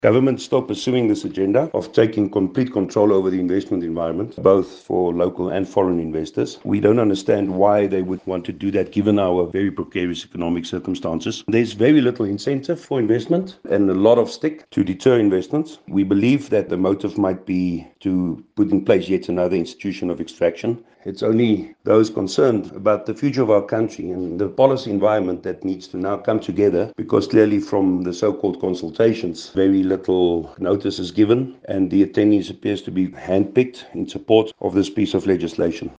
Government's still pursuing this agenda of taking complete control over the investment environment, both for local and foreign investors. We don't understand why they would want to do that given our very precarious economic circumstances. There's very little incentive for investment and a lot of stick to deter investments. We believe that the motive might be to put in place yet another institution of extraction. It's only those concerned about the future of our country and the policy environment that needs to now come together, because clearly from the so-called consultations, very little notice is given and the attendees appears to be handpicked in support of this piece of legislation.